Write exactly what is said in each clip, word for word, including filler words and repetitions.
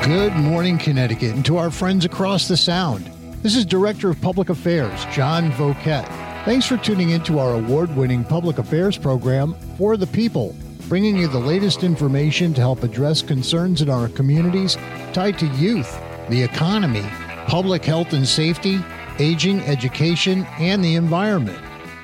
Good morning, Connecticut, and to our friends across the Sound. This is Director of Public Affairs, John Voket. Thanks for tuning into our award-winning public affairs program, For the People, bringing you the latest information to help address concerns in our communities tied to youth, the economy, public health and safety, aging, education, and the environment.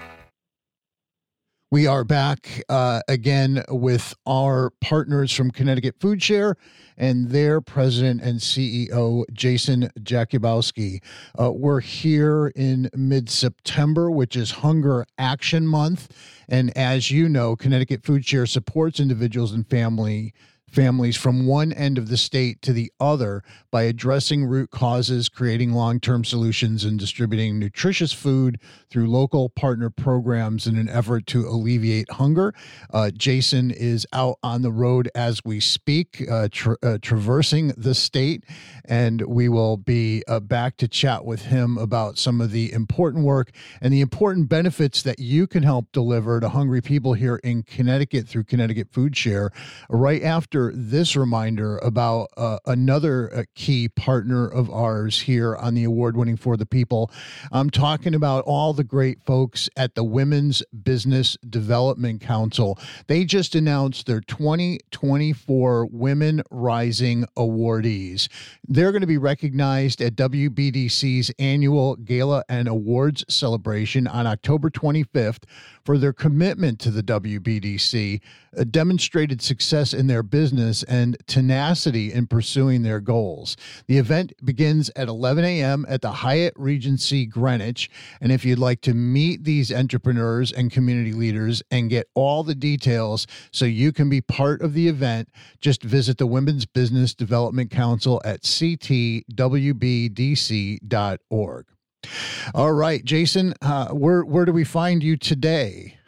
We are back uh, again with our partners from Connecticut Food Share and their president and C E O, Jason Jakubowski. Uh, we're here in mid-September, which is Hunger Action Month. And as you know, Connecticut Food Share supports individuals and family families from one end of the state to the other by addressing root causes, creating long-term solutions, and distributing nutritious food through local partner programs in an effort to alleviate hunger. Uh, Jason is out on the road as we speak, uh, tra- uh, traversing the state, and we will be uh, back to chat with him about some of the important work and the important benefits that you can help deliver to hungry people here in Connecticut through Connecticut Food Share. Right after this reminder about uh, another uh, key partner of ours here on the award-winning For the People. I'm talking about all the great folks at the Women's Business Development Council. They just announced their twenty twenty-four Women Rising awardees. They're going to be recognized at W B D C's annual Gala and Awards celebration on October twenty-fifth for their commitment to the W B D C, a demonstrated success in their business, and tenacity in pursuing their goals. The event begins at eleven a.m. at the Hyatt Regency Greenwich. And if you'd like to meet these entrepreneurs and community leaders and get all the details so you can be part of the event, just visit the Women's Business Development Council at c t w b d c dot org. All right, Jason, uh, where where do we find you today?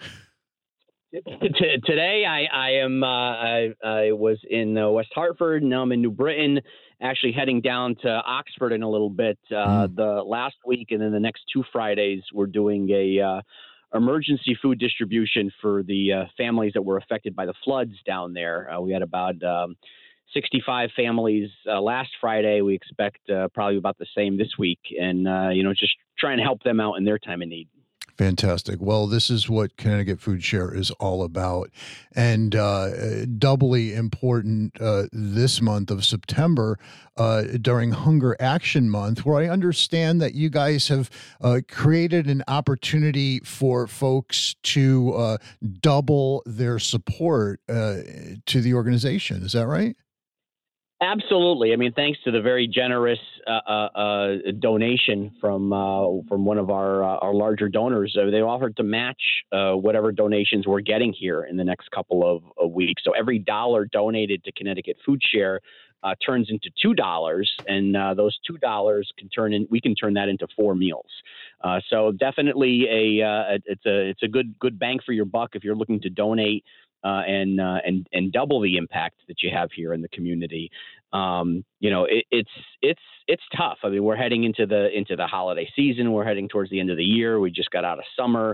Today, I, I am. Uh, I, I was in uh, West Hartford. Now I'm in New Britain. Actually, heading down to Oxford in a little bit. Uh, mm. The last week, and then the next two Fridays, we're doing a uh, emergency food distribution for the uh, families that were affected by the floods down there. Uh, we had about um, sixty-five families uh, last Friday. We expect uh, probably about the same this week, and uh, you know, just trying to help them out in their time of need. Fantastic. Well, this is what Connecticut Food Share is all about. And uh, doubly important uh, this month of September uh, during Hunger Action Month, where I understand that you guys have uh, created an opportunity for folks to uh, double their support uh, to the organization. Is that right? Absolutely. I mean, thanks to the very generous uh, uh, donation from uh, from one of our uh, our larger donors, uh, they offered to match uh, whatever donations we're getting here in the next couple of, of weeks. So every dollar donated to Connecticut Food Share uh, turns into two dollars, and uh, those two dollars can turn in. We can turn that into four meals. Uh, so definitely a uh, it's a it's a good good bang for your buck if you're looking to donate. Uh, and uh, and and double the impact that you have here in the community. Um, you know, it, it's it's it's tough. I mean, we're heading into the into the holiday season. We're heading towards the end of the year. We just got out of summer.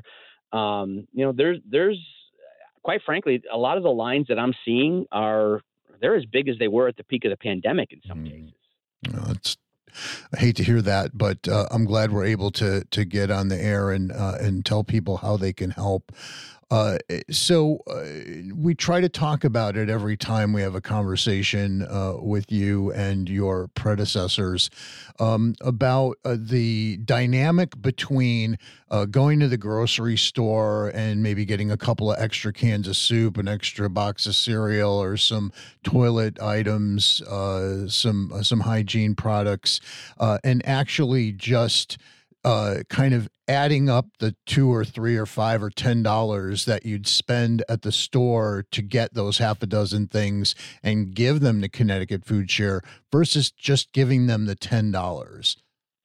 Um, you know, there's there's quite frankly, a lot of the lines that I'm seeing are they're as big as they were at the peak of the pandemic in some mm. cases. No, it's I hate to hear that, but uh, I'm glad we're able to to get on the air and uh, and tell people how they can help. Uh, so uh, we try to talk about it every time we have a conversation uh, with you and your predecessors um, about uh, the dynamic between uh, going to the grocery store and maybe getting a couple of extra cans of soup, an extra box of cereal, or some toilet items, uh, some uh, some hygiene products, uh, and actually just Uh, kind of adding up the two or three or five or ten dollars that you'd spend at the store to get those half a dozen things and give them to Connecticut Food Share versus just giving them the ten dollars.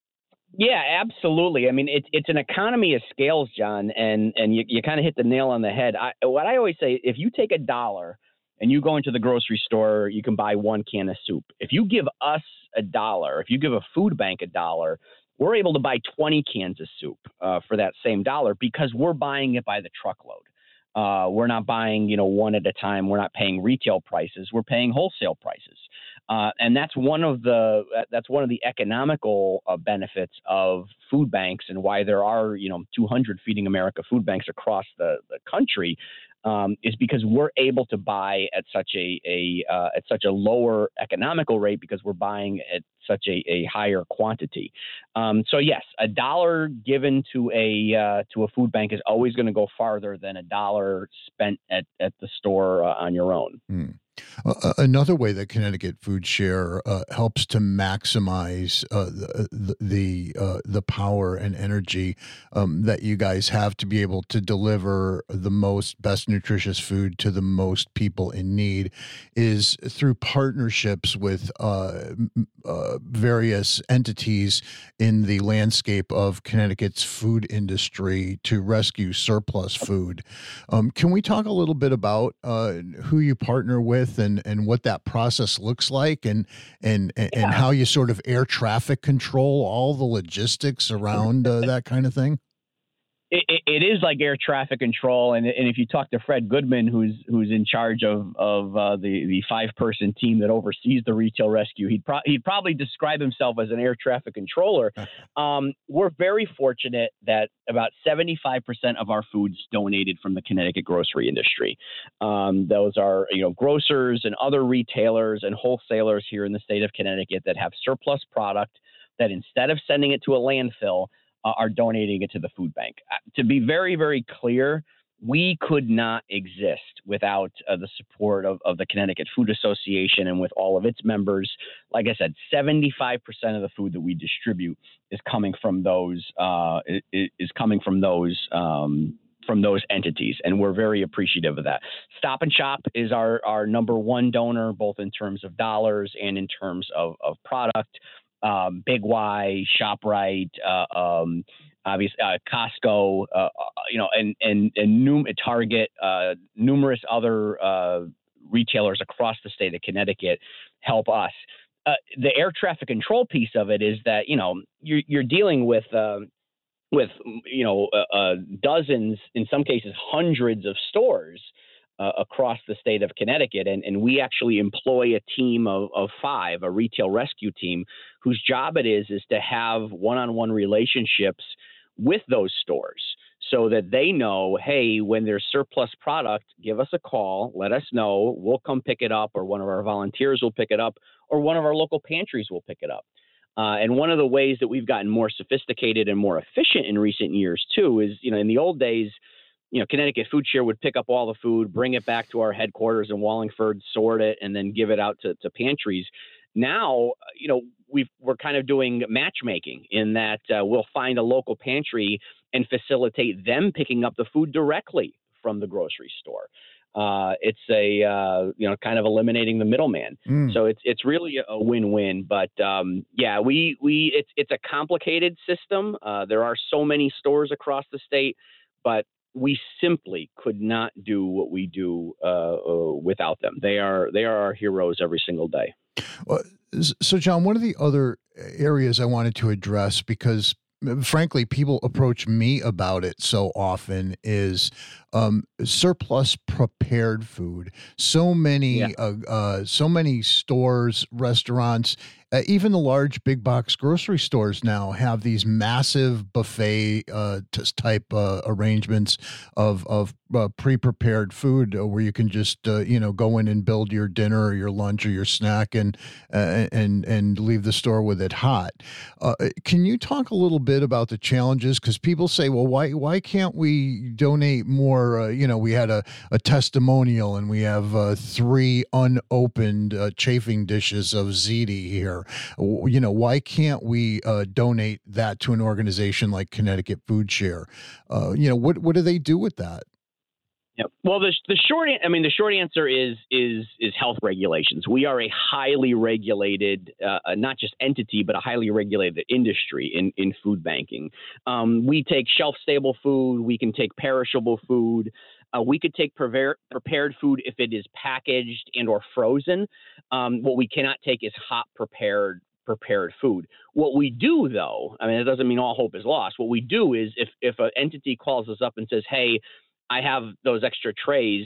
Yeah, absolutely. I mean, it's it's an economy of scales, John, and and you, you kind of hit the nail on the head. I, what I always say, if you take a dollar and you go into the grocery store, you can buy one can of soup. If you give us a dollar, if you give a food bank a dollar, we're able to buy twenty cans of soup uh, for that same dollar because we're buying it by the truckload. Uh, we're not buying, you know, one at a time. We're not paying retail prices. We're paying wholesale prices. Uh, and that's one of the that's one of the economical uh, benefits of food banks, and why there are you know two hundred Feeding America food banks across the, the country, um, is because we're able to buy at such a, a uh, at such a lower economical rate, because we're buying at such a, a higher quantity. Um, so yes, a dollar given to a uh, to a food bank is always going to go farther than a dollar spent at, at the store uh, on your own. Hmm. Uh, another way that Connecticut Food Share uh, helps to maximize uh, the the, uh, the power and energy um, that you guys have to be able to deliver the most best nutritious food to the most people in need is through partnerships with uh, uh, various entities in the landscape of Connecticut's food industry to rescue surplus food. Um, can we talk a little bit about uh, who you partner with and, and what that process looks like, and and and Yeah. how you sort of air traffic control all the logistics around uh, that kind of thing? It, it, it is like air traffic control, and and if you talk to Fred Goodman, who's who's in charge of of uh, the the five person team that oversees the retail rescue, he'd pro- he'd probably describe himself as an air traffic controller. Um, we're very fortunate that about seventy-five percent of our food's donated from the Connecticut grocery industry. Um, those are you know grocers and other retailers and wholesalers here in the state of Connecticut that have surplus product that, instead of sending it to a landfill, Uh, are donating it to the food bank. Uh, to be very, very clear, we could not exist without uh, the support of, of the Connecticut Food Association and with all of its members. Like I said, seventy-five percent of the food that we distribute is coming from those uh, is, is coming from those um, from those entities, and we're very appreciative of that. Stop and Shop is our our number one donor, both in terms of dollars and in terms of, of product. Um, Big Y, ShopRite, uh, um, obviously uh, Costco, uh, you know, and and and num- Target, uh, numerous other uh, retailers across the state of Connecticut help us. Uh, the air traffic control piece of it is that you know you're you're dealing with uh, with you know uh, uh, dozens, in some cases hundreds of stores Uh, across the state of Connecticut. And, and we actually employ a team of, of five, a retail rescue team, whose job it is, is to have one-on-one relationships with those stores so that they know, hey, when there's surplus product, give us a call, let us know, we'll come pick it up, or one of our volunteers will pick it up, or one of our local pantries will pick it up. Uh, and one of the ways that we've gotten more sophisticated and more efficient in recent years, too, is, you know, in the old days, you know, Connecticut Food Share would pick up all the food, bring it back to our headquarters in Wallingford, sort it, and then give it out to, to pantries. Now, you know, we've, we're kind of doing matchmaking in that uh, we'll find a local pantry and facilitate them picking up the food directly from the grocery store. Uh, it's a, uh, you know, kind of eliminating the middleman. Mm. So it's it's really a win-win. But um, yeah, we we it's it's a complicated system. Uh, there are so many stores across the state, but we simply could not do what we do uh, uh, without them. They are they are our heroes every single day. Well, so, John, one of the other areas I wanted to address, because frankly, people approach me about it so often, is um, surplus prepared food. So many, Yeah. uh, uh, so many stores, restaurants, uh, even the large big box grocery stores now have these massive buffet uh, t- type uh, arrangements of of uh, pre-prepared food uh, where you can just uh, you know go in and build your dinner or your lunch or your snack and uh, and and leave the store with it hot. Uh, can you talk a little bit about the challenges? Because people say, well, why why can't we donate more? Uh, you know, we had a, a testimonial and we have uh, three unopened uh, chafing dishes of ziti here. You know, why can't we uh, donate that to an organization like Connecticut Food Share? Uh, you know, what what do they do with that? Yeah. Well, the the short I mean the short answer is is is health regulations. We are a highly regulated, uh, not just entity, but a highly regulated industry in, in food banking. Um, we take shelf stable food. We can take perishable food. Uh, we could take prepared prepared food if it is packaged and or frozen. Um, what we cannot take is hot prepared prepared food. What we do, though, I mean, it doesn't mean all hope is lost. What we do is if if an entity calls us up and says, hey, I have those extra trays,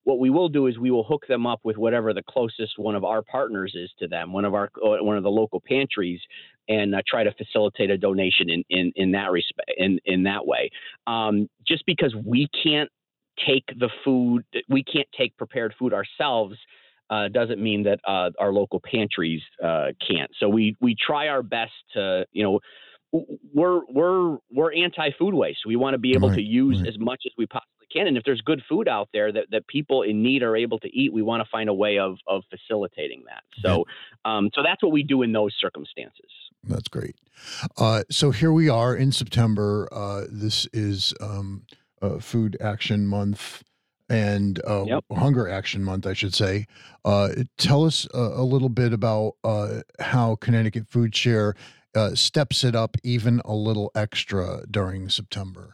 what we will do is we will hook them up with whatever the closest one of our partners is to them, one of our one of the local pantries, and uh, try to facilitate a donation in in, in that respect in in that way. Um, just because we can't take the food, we can't take prepared food ourselves, uh, doesn't mean that uh, our local pantries uh, can't. So we we try our best to, you know, we're we're we're anti-food waste. We want to be able Right, to use right. as much as we possibly can. And if there's good food out there that, that people in need are able to eat, we want to find a way of of facilitating that. So um, so that's what we do in those circumstances. That's great. Uh, so here we are in September. Uh, this is um, uh, Food Action Month and uh, Yep. Hunger Action Month, I should say. Uh, tell us a, a little bit about uh, how Connecticut Food Share uh, steps it up even a little extra during September.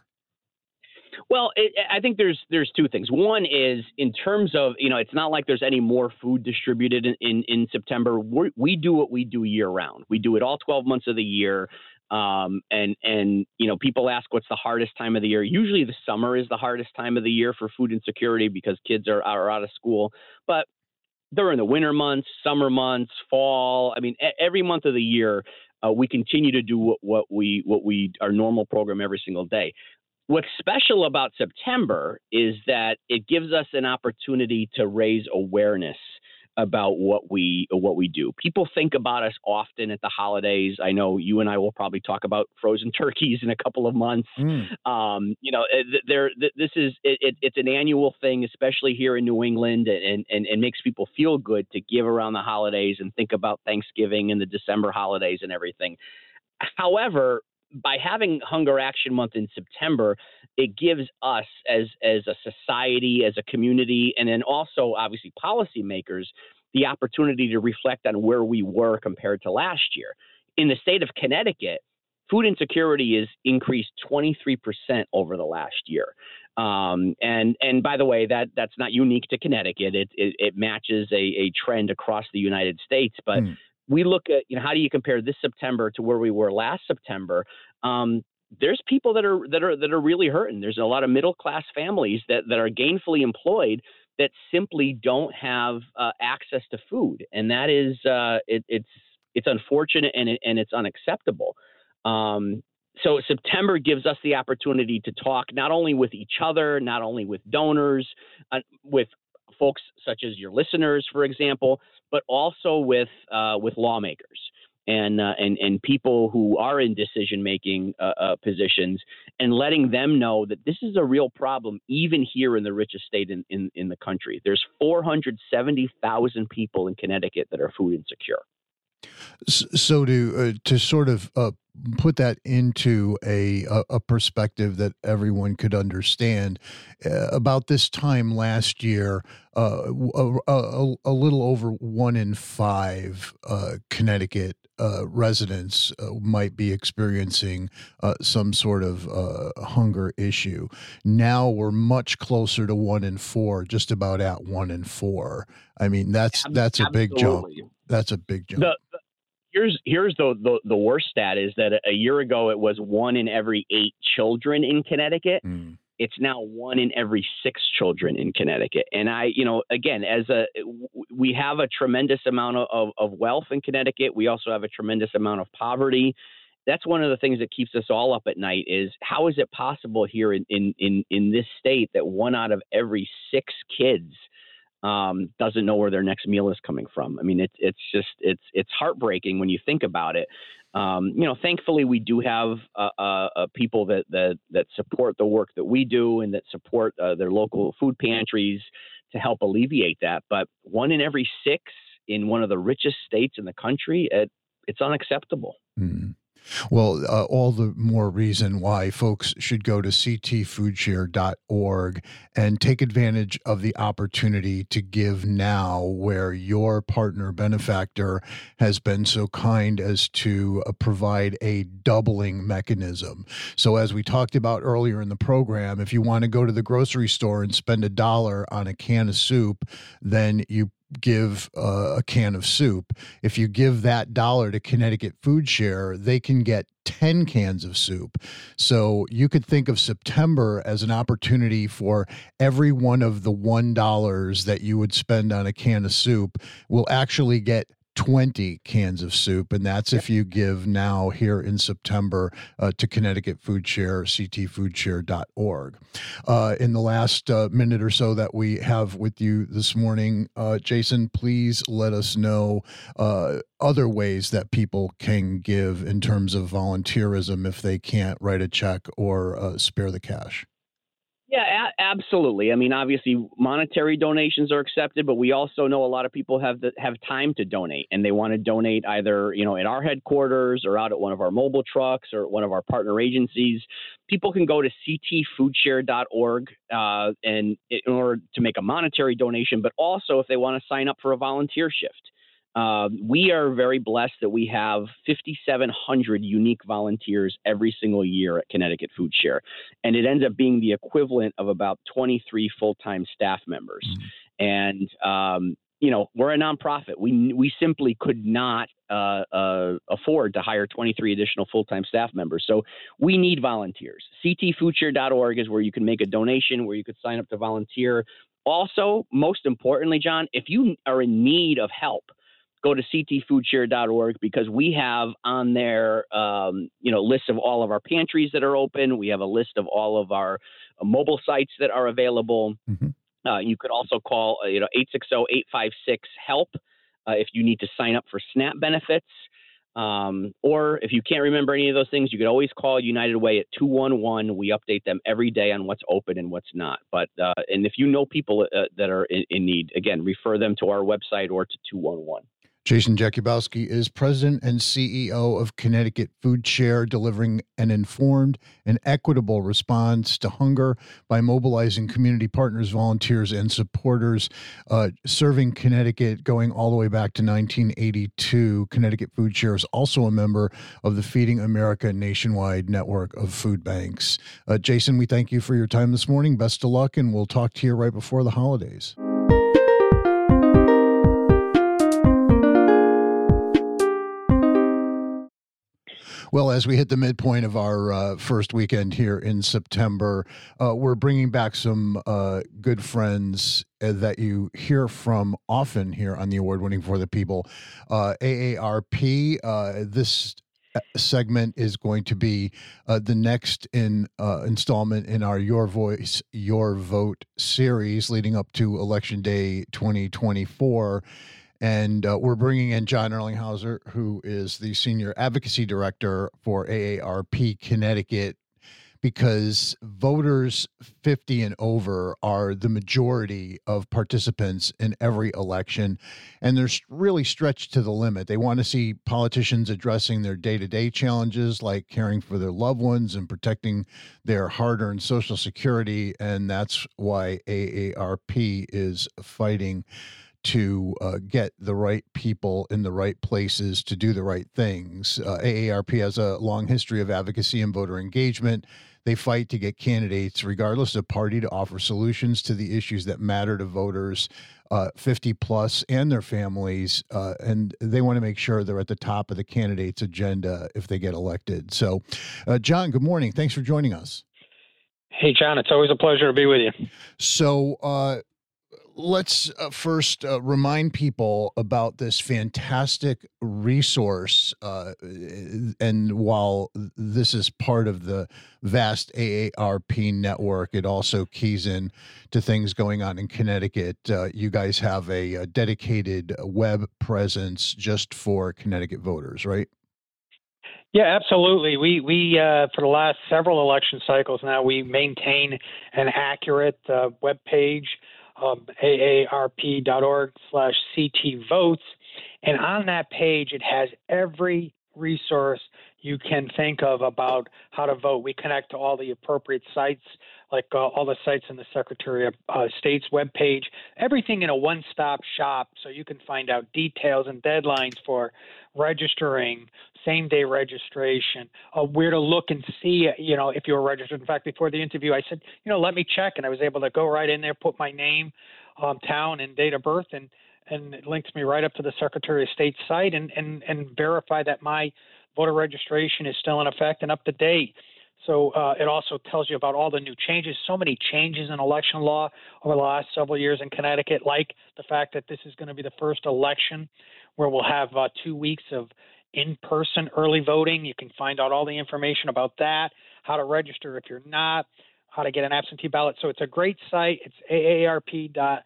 Well, it, I think there's there's two things. One is in terms of, you know, it's not like there's any more food distributed in, in, in September. We're, we do what we do year round. We do it all twelve months of the year. Um, and, and, you know, people ask what's the hardest time of the year. Usually the summer is the hardest time of the year for food insecurity because kids are, are out of school. But during the winter months, summer months, fall, I mean, every month of the year, uh, we continue to do what, what we what we our normal program every single day. What's special about September is that it gives us an opportunity to raise awareness about what we what we do. People think about us often at the holidays. I know you and I will probably talk about frozen turkeys in a couple of months. Mm. Um, you know, there this is it, it, it's an annual thing, especially here in New England, and and and makes people feel good to give around the holidays and think about Thanksgiving and the December holidays and everything. However, by having Hunger Action Month in September, it gives us as as a society, as a community, and then also obviously policymakers, the opportunity to reflect on where we were compared to last year. In the state of Connecticut, food insecurity is increased twenty-three percent over the last year. Um, and and by the way, that that's not unique to Connecticut. It it, it matches a, a trend across the United States, but Mm. we look at, you know, how do you compare this September to where we were last September? Um, there's people that are that are that are really hurting. There's a lot of middle class families that that are gainfully employed that simply don't have uh, access to food, and that is uh, it, it's it's unfortunate and it, and it's unacceptable. Um, so September gives us the opportunity to talk not only with each other, not only with donors, uh, with folks such as your listeners, for example, but also with uh, with lawmakers and uh, and and people who are in decision making uh, uh, positions, and letting them know that this is a real problem, even here in the richest state in in, in the country. There's four hundred seventy thousand people in Connecticut that are food insecure. So to uh, to sort of uh, put that into a, a a perspective that everyone could understand, uh, about this time last year, uh, a, a, a little over one in five uh, Connecticut uh, residents uh, might be experiencing uh, some sort of uh, hunger issue. Now we're much closer to one in four, just about at one in four. I mean, that's that's a big jump. Absolutely. That's a big jump. The, the, here's here's the, the the worst stat is that a year ago it was one in every eight children in Connecticut. Mm. It's now one in every six children in Connecticut. And I, you know, again, as a we have a tremendous amount of, of wealth in Connecticut. We also have a tremendous amount of poverty. That's one of the things that keeps us all up at night is how is it possible here in in in, in this state that one out of every six kids Um, doesn't know where their next meal is coming from. I mean, it's it's just it's it's heartbreaking when you think about it. Um, you know, thankfully we do have uh, uh, uh, people that that that support the work that we do and that support uh, their local food pantries to help alleviate that. But one in every six in one of the richest states in the country, it, it's unacceptable. Mm. Well, uh, all the more reason why folks should go to c t food share dot org and take advantage of the opportunity to give now, where your partner benefactor has been so kind as to uh, provide a doubling mechanism. So as we talked about earlier in the program, if you want to go to the grocery store and spend a dollar on a can of soup, then you give uh, a can of soup. If you give that dollar to Connecticut Food Share, they can get ten cans of soup. So you could think of September as an opportunity for every one of the one dollar that you would spend on a can of soup will actually get twenty cans of soup, and that's if you give now here in September uh, to Connecticut Food Share, c t food share dot org. Uh, in the last uh, minute or so that we have with you this morning, uh, Jason, please let us know uh, other ways that people can give in terms of volunteerism if they can't write a check or uh, spare the cash. Yeah, a- absolutely. I mean, obviously, monetary donations are accepted, but we also know a lot of people have the, have time to donate, and they want to donate either, you know, in our headquarters or out at one of our mobile trucks or one of our partner agencies. People can go to c t food share dot org uh, and in order to make a monetary donation, but also if they want to sign up for a volunteer shift. Uh, we are very blessed that we have fifty-seven hundred unique volunteers every single year at Connecticut Food Share, and it ends up being the equivalent of about twenty-three full-time staff members. Mm-hmm. And um, you know, we're a nonprofit. We we simply could not uh, uh, afford to hire twenty-three additional full-time staff members, so we need volunteers. c t food share dot org is where you can make a donation, where you could sign up to volunteer. Also, most importantly, John, if you are in need of help, go to c t food share dot org, because we have on there, um, you know, lists of all of our pantries that are open. We have a list of all of our uh, mobile sites that are available. Mm-hmm. Uh, you could also call, uh, you know, eight six zero, eight five six, HELP uh, if you need to sign up for SNAP benefits. Um, or if you can't remember any of those things, you could always call United Way at two one one. We update them every day on what's open and what's not. But uh, and if you know people uh, that are in, in need, again, refer them to our website or to two one one. Jason Jakubowski is president and C E O of Connecticut Food Share, delivering an informed and equitable response to hunger by mobilizing community partners, volunteers, and supporters, uh, serving Connecticut going all the way back to nineteen eighty-two. Connecticut Food Share is also a member of the Feeding America nationwide network of food banks. Uh, Jason, we thank you for your time this morning. Best of luck, and we'll talk to you right before the holidays. Well, as we hit the midpoint of our uh, first weekend here in September, uh, we're bringing back some uh, good friends uh, that you hear from often here on the award-winning For the People, uh, A A R P. Uh, this segment is going to be uh, the next in uh, installment in our Your Voice, Your Vote series leading up to Election Day twenty twenty-four. And uh, we're bringing in John Erlinghauser, who is the Senior Advocacy Director for A A R P Connecticut, because voters fifty and over are the majority of participants in every election, and they're really stretched to the limit. They want to see politicians addressing their day-to-day challenges like caring for their loved ones and protecting their hard-earned Social Security, and that's why A A R P is fighting to uh, get the right people in the right places to do the right things. Uh, A A R P has a long history of advocacy and voter engagement. They fight to get candidates, regardless of party, to offer solutions to the issues that matter to voters uh, fifty plus and their families. Uh, and they want to make sure they're at the top of the candidate's agenda if they get elected. So, uh, John, good morning. Thanks for joining us. Hey, John, it's always a pleasure to be with you. So, uh, Let's uh, first uh, remind people about this fantastic resource. Uh, and while this is part of the vast A A R P network, it also keys in to things going on in Connecticut. Uh, you guys have a, a dedicated web presence just for Connecticut voters, right? Yeah, absolutely. We, we uh, for the last several election cycles now, we maintain an accurate uh, web page. Um, A A R P dot org slash C T votes. And on that page, it has every resource you can think of about how to vote. We connect to all the appropriate sites, like uh, all the sites in the Secretary of uh, State's webpage, everything in a one-stop shop, so you can find out details and deadlines for registering, same-day registration, uh, where to look and see, you know, if you're registered. In fact, before the interview, I said, you know, let me check, and I was able to go right in there, put my name, um, town, and date of birth, and and it links me right up to the Secretary of State's site and, and, and verify that my voter registration is still in effect and up to date. So uh, it also tells you about all the new changes, so many changes in election law over the last several years in Connecticut, like the fact that this is going to be the first election where we'll have uh, two weeks of in-person early voting. You can find out all the information about that, how to register if you're not, how to get an absentee ballot. So it's a great site. It's A A R P dot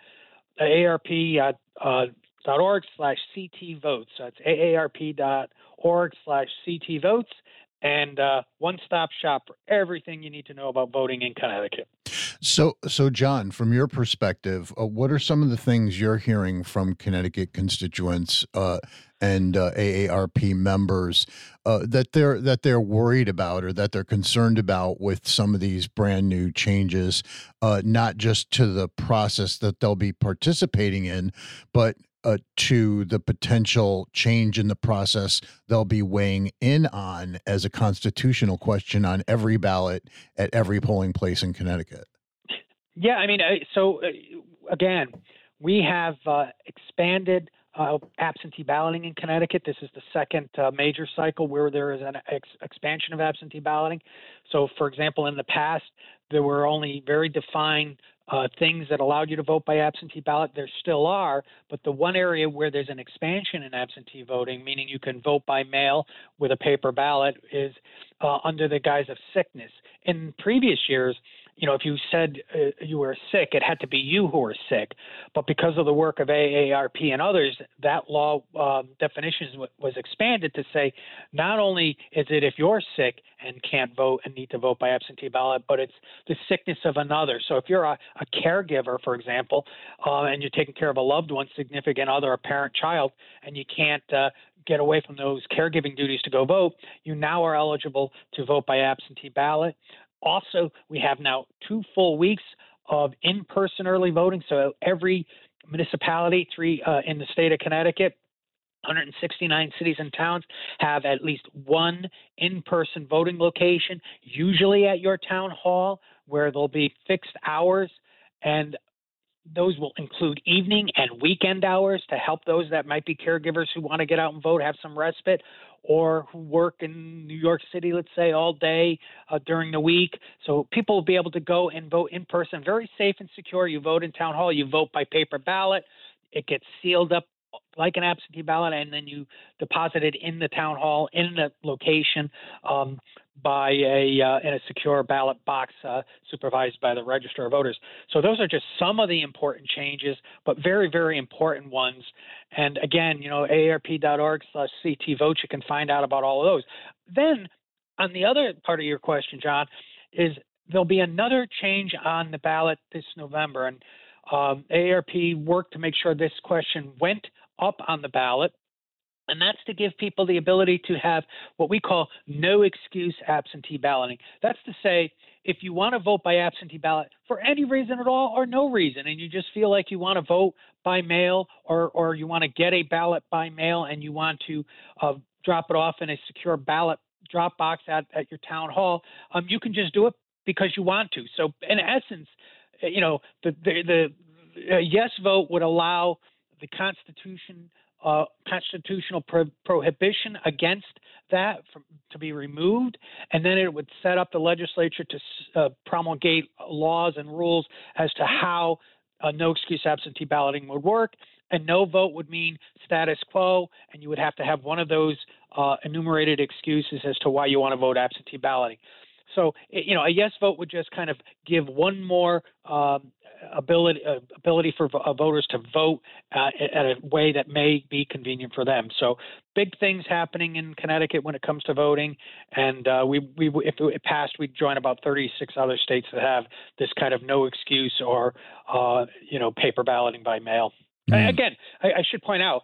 org slash CT votes. So it's A A R P dot org slash CT votes. And uh, one-stop shop for everything you need to know about voting in Connecticut. So, so John, from your perspective, uh, what are some of the things you're hearing from Connecticut constituents uh, and uh, A A R P members uh, that they're that they're worried about or that they're concerned about with some of these brand new changes, uh, not just to the process that they'll be participating in, but Uh, to the potential change in the process they'll be weighing in on as a constitutional question on every ballot at every polling place in Connecticut? Yeah, I mean, so uh, again, we have uh, expanded uh, absentee balloting in Connecticut. This is the second uh, major cycle where there is an ex- expansion of absentee balloting. So, for example, in the past, there were only very defined Uh, things that allowed you to vote by absentee ballot. There still are, but the one area where there's an expansion in absentee voting, meaning you can vote by mail with a paper ballot, is uh, under the guise of sickness. In previous years, you know, if you said uh, you were sick, it had to be you who were sick. But because of the work of A A R P and others, that law uh, definitions w- was expanded to say not only is it if you're sick and can't vote and need to vote by absentee ballot, but it's the sickness of another. So if you're a, a caregiver, for example, uh, and you're taking care of a loved one, significant other, a parent, child, and you can't uh, get away from those caregiving duties to go vote, you now are eligible to vote by absentee ballot. Also, we have now two full weeks of in-person early voting. So every municipality, three uh, in the state of Connecticut, one hundred sixty-nine cities and towns have at least one in-person voting location, usually at your town hall, where there'll be fixed hours, and those will include evening and weekend hours to help those that might be caregivers who want to get out and vote, have some respite, or who work in New York City, let's say, all day uh, during the week. So people will be able to go and vote in person, very safe and secure. You vote in town hall, you vote by paper ballot. It gets sealed up like an absentee ballot, and then you deposit it in the town hall in the location um, by a uh, in a secure ballot box uh, supervised by the Register of Voters. So those are just some of the important changes, but very, very important ones. And again, you know, A A R P dot org slash C T votes, you can find out about all of those. Then on the other part of your question, John, is there'll be another change on the ballot this November. And um, A A R P worked to make sure this question went up on the ballot, and that's to give people the ability to have what we call no excuse absentee balloting. That's to say, if you want to vote by absentee ballot for any reason at all or no reason, and you just feel like you want to vote by mail or, or you want to get a ballot by mail and you want to uh, drop it off in a secure ballot drop box at, at your town hall, um, you can just do it because you want to. So in essence, you know, the, the, the uh, yes vote would allow the Constitution, uh, constitutional pro- prohibition against that from, to be removed, and then it would set up the legislature to uh, promulgate laws and rules as to how uh, no excuse absentee balloting would work. And no vote would mean status quo, and you would have to have one of those uh, enumerated excuses as to why you want to vote absentee balloting. So, you know, a yes vote would just kind of give one more um, ability uh, ability for uh, voters to vote uh, at a way that may be convenient for them. So, big things happening in Connecticut when it comes to voting, and uh, we we if it passed, we'd join about thirty-six other states that have this kind of no excuse or uh, you know paper balloting by mail. Mm. Again, I, I should point out,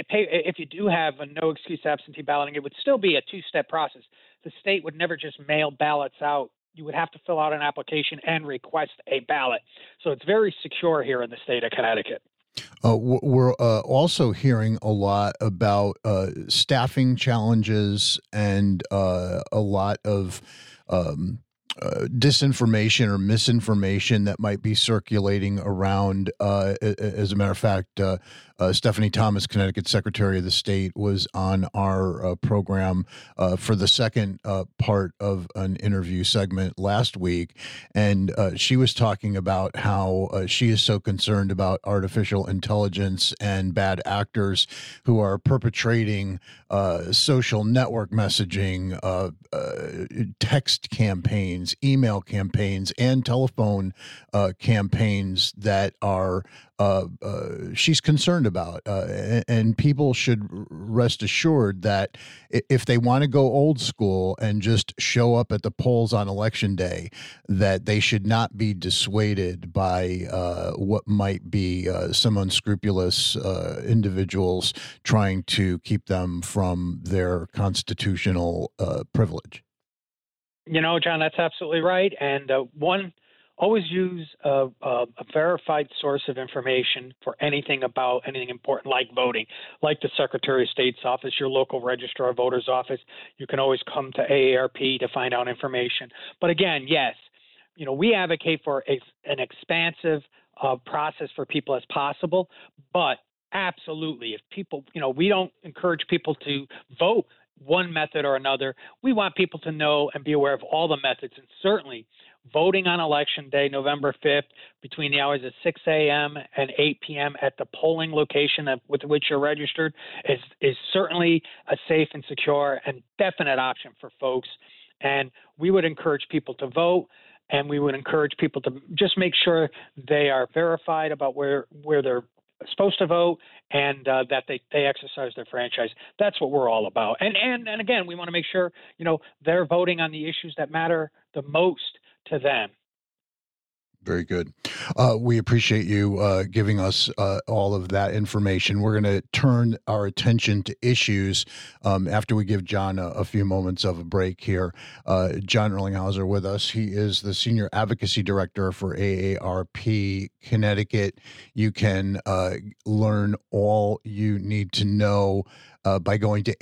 if you do have a no excuse absentee balloting, it would still be a two-step process. The state would never just mail ballots out. You would have to fill out an application and request a ballot. So it's very secure here in the state of Connecticut. Uh, we're uh, also hearing a lot about uh, staffing challenges and uh, a lot of um, uh, disinformation or misinformation that might be circulating around. Uh, as a matter of fact, uh, Uh, Stephanie Thomas, Connecticut Secretary of the State, was on our uh, program uh, for the second uh, part of an interview segment last week. And uh, she was talking about how uh, she is so concerned about artificial intelligence and bad actors who are perpetrating uh, social network messaging, uh, uh, text campaigns, email campaigns, and telephone uh, campaigns that are uh, uh, she's concerned about. Uh, and, and people should rest assured that if they want to go old school and just show up at the polls on election day, that they should not be dissuaded by uh, what might be uh, some unscrupulous uh, individuals trying to keep them from their constitutional uh, privilege. You know, John, that's absolutely right. And uh, one, always use a, a, a verified source of information for anything about anything important like voting, like the Secretary of State's office, your local registrar of voters office. You can always come to A A R P to find out information. But again, yes, you know, we advocate for a, an expansive uh, process for people as possible. But absolutely, if people, you know, we don't encourage people to vote one method or another. We want people to know and be aware of all the methods, and certainly voting on Election Day, November fifth, between the hours of six a.m. and eight p.m. at the polling location with which you're registered is, is certainly a safe and secure and definite option for folks. And we would encourage people to vote, and we would encourage people to just make sure they are verified about where, where they're supposed to vote and uh, that they, they exercise their franchise. That's what we're all about. And, and, and again, we want to make sure, you know, they're voting on the issues that matter the most to them. Very good. Uh, we appreciate you uh, giving us uh, all of that information. We're going to turn our attention to issues um, after we give John a, a few moments of a break here. Uh, John Erlinghauser with us. He is the Senior Advocacy Director for A A R P Connecticut. You can uh, learn all you need to know Uh, by going to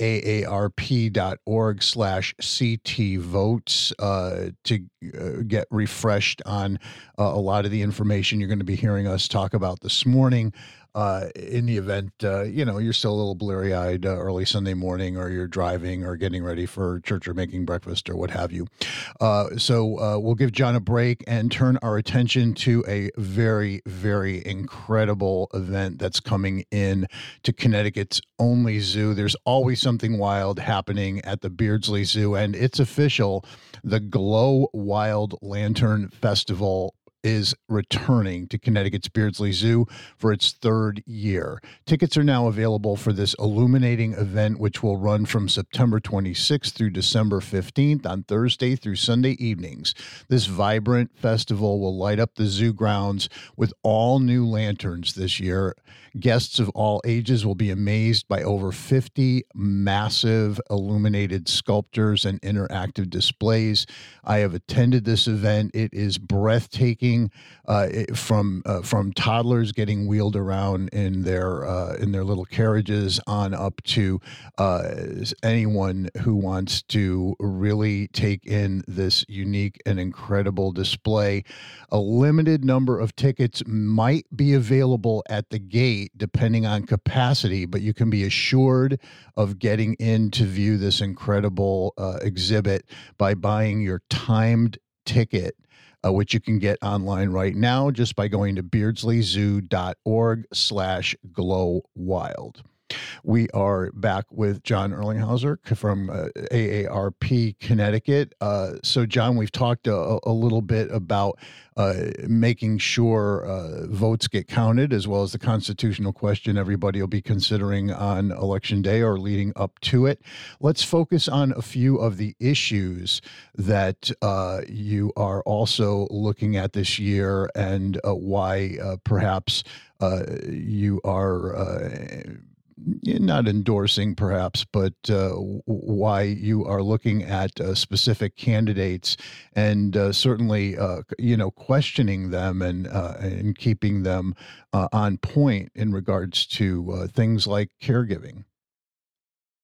aarp.org slash CT votes uh, to uh, get refreshed on uh, a lot of the information you're going to be hearing us talk about this morning. Uh, in the event, uh, you know, you're still a little bleary-eyed uh, early Sunday morning, or you're driving or getting ready for church or making breakfast or what have you. Uh, so uh, we'll give John a break and turn our attention to a very, very incredible event that's coming in to Connecticut's only zoo. There's always something wild happening at the Beardsley Zoo, and it's official. The Glow Wild Lantern Festival is returning to Connecticut's Beardsley Zoo for its third year. Tickets are now available for this illuminating event, which will run from September twenty-sixth through December fifteenth on Thursday through Sunday evenings. This vibrant festival will light up the zoo grounds with all new lanterns this year. Guests of all ages will be amazed by over fifty massive illuminated sculptures and interactive displays. I have attended this event. It is breathtaking. Uh, it, from uh, from toddlers getting wheeled around in their uh, in their little carriages on up to uh, anyone who wants to really take in this unique and incredible display. A limited number of tickets might be available at the gate depending on capacity, but you can be assured of getting in to view this incredible uh, exhibit by buying your timed ticket, Uh, which you can get online right now just by going to beardsleyzoo.org slash glow wild. We are back with John Erlinghauser from uh, A A R P Connecticut. Uh, so, John, we've talked a, a little bit about uh, making sure uh, votes get counted, as well as the constitutional question everybody will be considering on Election Day or leading up to it. Let's focus on a few of the issues that uh, you are also looking at this year, and uh, why uh, perhaps uh, you are uh, not endorsing perhaps, but uh, why you are looking at uh, specific candidates, and uh, certainly, uh, you know, questioning them and uh, and keeping them uh, on point in regards to uh, things like caregiving.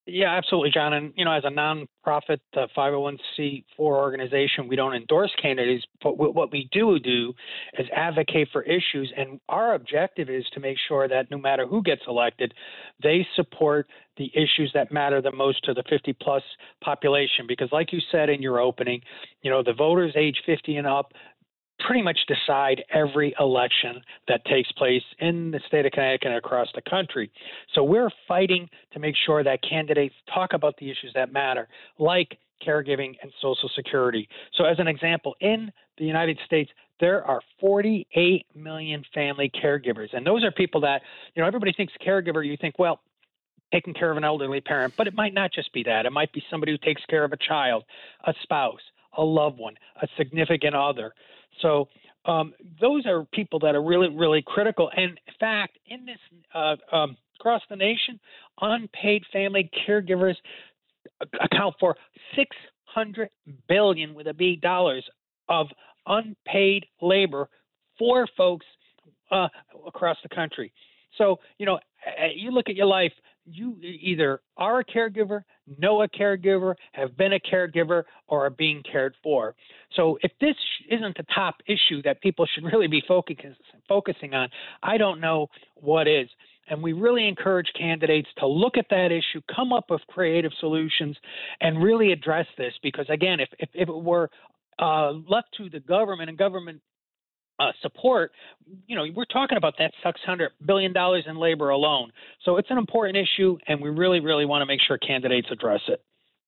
Yeah, absolutely, John. And, you know, as a nonprofit uh, five oh one c four organization, we don't endorse candidates, but what we do do is advocate for issues. And our objective is to make sure that no matter who gets elected, they support the issues that matter the most to the fifty plus population. Because like you said in your opening, you know, the voters age fifty and up pretty much decide every election that takes place in the state of Connecticut and across the country. So we're fighting to make sure that candidates talk about the issues that matter, like caregiving and Social Security. So as an example, in the United States, there are forty-eight million family caregivers. And those are people that, you know, everybody thinks caregiver, you think, well, taking care of an elderly parent, but it might not just be that. It might be somebody who takes care of a child, a spouse, a loved one, a significant other. So um, those are people that are really, really critical. And in fact, in this uh, um, across the nation, unpaid family caregivers account for six hundred billion with a B dollars of unpaid labor for folks uh, across the country. So, you know, you look at your life, you either are a caregiver, know a caregiver, have been a caregiver, or are being cared for. So if this isn't the top issue that people should really be focus, focusing on, I don't know what is. And we really encourage candidates to look at that issue, come up with creative solutions, and really address this. Because, again, if, if, if it were uh, left to the government and government Uh, support, you know, we're talking about that six hundred billion dollars in labor alone. So it's an important issue, and we really, really want to make sure candidates address it.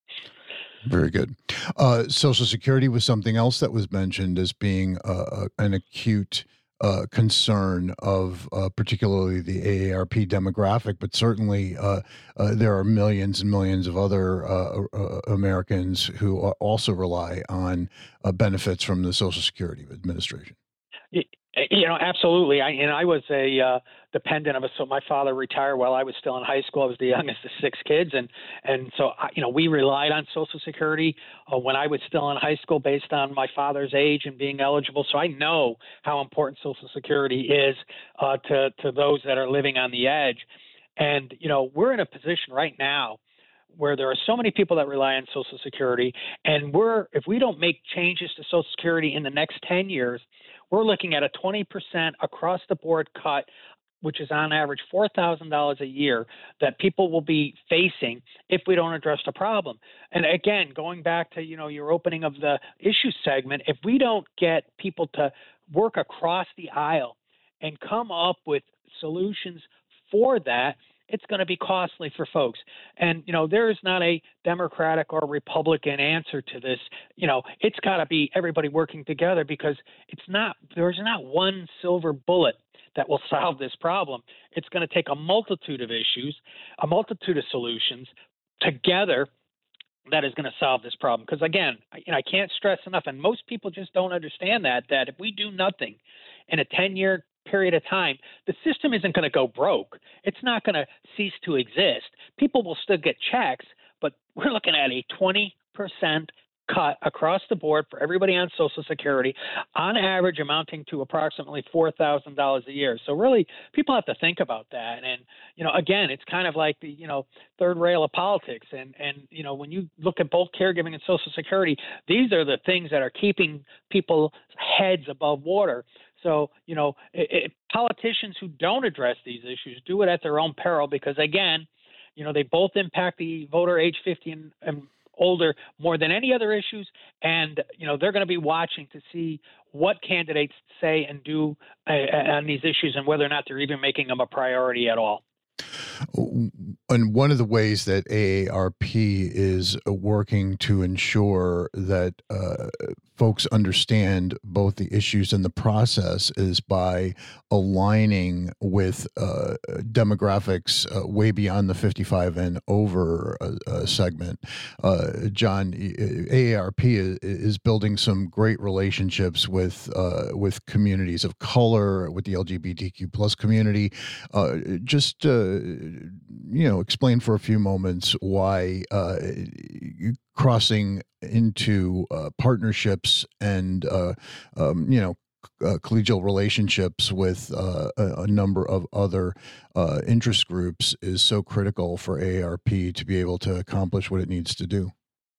Very good. Uh, Social Security was something else that was mentioned as being uh, an acute uh, concern of uh, particularly the A A R P demographic, but certainly uh, uh, there are millions and millions of other uh, uh, Americans who also rely on uh, benefits from the Social Security Administration. You know, absolutely. I, and I was a uh, dependent of a, so my father retired while I was still in high school. I was the youngest of six kids. And, and so, I, you know, we relied on Social Security uh, when I was still in high school based on my father's age and being eligible. So I know how important Social Security is uh, to, to those that are living on the edge. And, you know, we're in a position right now where there are so many people that rely on Social Security. And we're, if we don't make changes to Social Security in the next ten years, we're looking at a twenty percent across the board cut, which is on average four thousand dollars a year that people will be facing if we don't address the problem. And again, going back to, you know, your opening of the issue segment, if we don't get people to work across the aisle and come up with solutions for that, it's going to be costly for folks. And, you know, there is not a Democratic or Republican answer to this. You know, it's got to be everybody working together, because it's not, there's not one silver bullet that will solve this problem. It's going to take a multitude of issues, a multitude of solutions together that is going to solve this problem. Because, again, I, you know, I can't stress enough, and most people just don't understand that, that if we do nothing in a ten-year period of time, the system isn't going to go broke. It's not going to cease to exist. People will still get checks, but we're looking at a twenty percent cut across the board for everybody on Social Security, on average amounting to approximately four thousand dollars a year. So really, people have to think about that. And, you know, again, it's kind of like the, you know, third rail of politics. And, and you know, when you look at both caregiving and Social Security, these are the things that are keeping people's heads above water. So, you know, it, it, politicians who don't address these issues do it at their own peril, because, again, you know, they both impact the voter age fifty and, and older more than any other issues. And, you know, they're going to be watching to see what candidates say and do uh, on these issues, and whether or not they're even making them a priority at all. And one of the ways that A A R P is working to ensure that uh, folks understand both the issues and the process is by aligning with uh, demographics uh, way beyond the fifty-five and over uh, uh, segment. Uh, John, A A R P is, is building some great relationships with uh, with communities of color, with the L G B T Q plus community. Uh, just uh, you know, explain for a few moments why uh, crossing into uh, partnerships and uh, um, you know, uh, collegial relationships with uh, a, a number of other uh, interest groups is so critical for A A R P to be able to accomplish what it needs to do.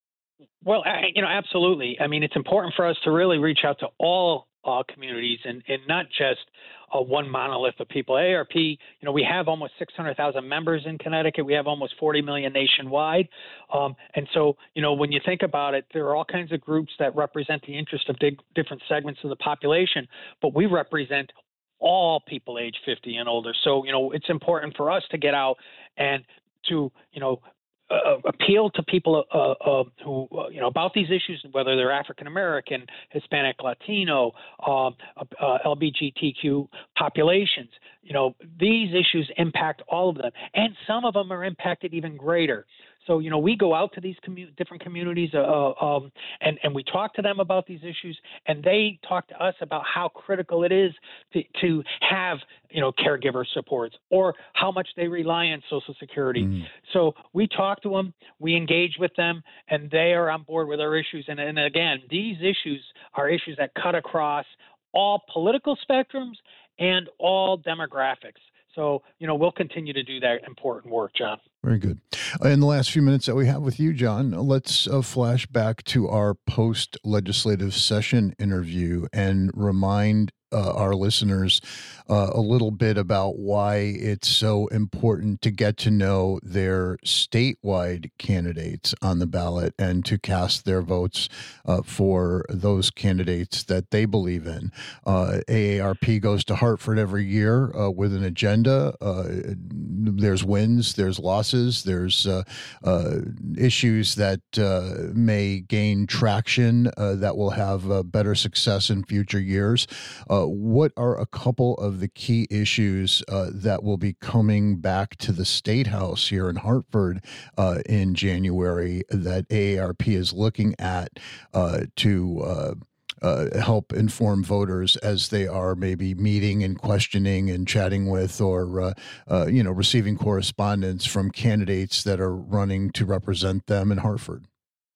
Well, I, you know, absolutely. I mean, it's important for us to really reach out to all uh, communities and, and not just uh, one monolith of people. A A R P, you know, we have almost six hundred thousand members in Connecticut. We have almost forty million nationwide. Um, and so, you know, when you think about it, there are all kinds of groups that represent the interest of dig- different segments of the population, but we represent all people age fifty and older. So, you know, it's important for us to get out and to, you know, Uh, appeal to people uh, uh, who, uh, you know, about these issues, whether they're African American, Hispanic, Latino, um, uh, L G B T Q populations. You know, these issues impact all of them, and some of them are impacted even greater. So, you know, we go out to these commu- different communities uh, um, and, and we talk to them about these issues, and they talk to us about how critical it is to, to have, you know, caregiver supports or how much they rely on Social Security. Mm. So we talk to them, we engage with them, and they are on board with our issues. And, and again, these issues are issues that cut across all political spectrums and all demographics. So, you know, we'll continue to do that important work, John. Very good. In the last few minutes that we have with you, John, let's uh, flash back to our post-legislative session interview and remind uh, our listeners uh, a little bit about why it's so important to get to know their statewide candidates on the ballot and to cast their votes uh, for those candidates that they believe in. Uh, A A R P goes to Hartford every year uh, with an agenda. Uh, there's wins, there's losses, there's uh, uh, issues that uh, may gain traction uh, that will have uh, better success in future years. Uh, what are a couple of the key issues uh, that will be coming back to the State House here in Hartford uh, in January that A A R P is looking at uh, to uh, Uh, help inform voters as they are maybe meeting and questioning and chatting with or, uh, uh, you know, receiving correspondence from candidates that are running to represent them in Hartford?